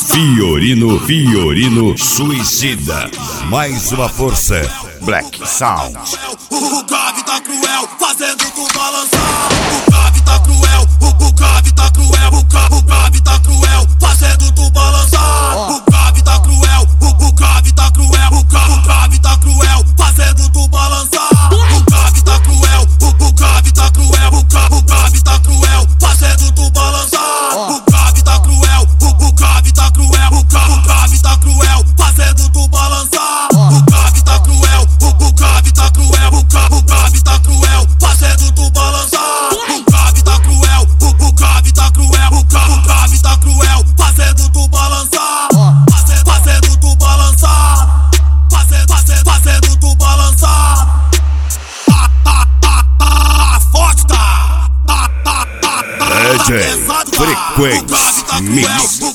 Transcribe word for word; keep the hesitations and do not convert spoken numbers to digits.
Fiorino, Fiorino Suicida. Mais uma força. Black Sound. O Gavi tá cruel, fazendo tu balançar. O Gavi tá cruel, o Gavi tá cruel, o Gavi tá cruel, fazendo tu balançar. O Gavi tá cruel, o Gavi tá cruel, o Gavi tá cruel, fazendo tu balançar. O Gavi tá cruel, o Gavi tá cruel, o Gavi tá cruel, fazendo tu balançar. O Gavi tá cruel, o Gavi tá cruel, o Gavi tá cruel, fazendo tu balançar. O Gavi tá cruel, o Gavi tá cruel, o Gavi tá cruel, fazendo tu balançar. O Gavi tá cruel, o Gavi tá cruel, o Gavi tá cruel, fazendo tu balançar. Fazendo tu balançar, fazendo, fazendo, fazendo tu balançar. Tá, tá, tá, tá, forte tá. Tá, tá, tá, tá, D J Frequency Mix.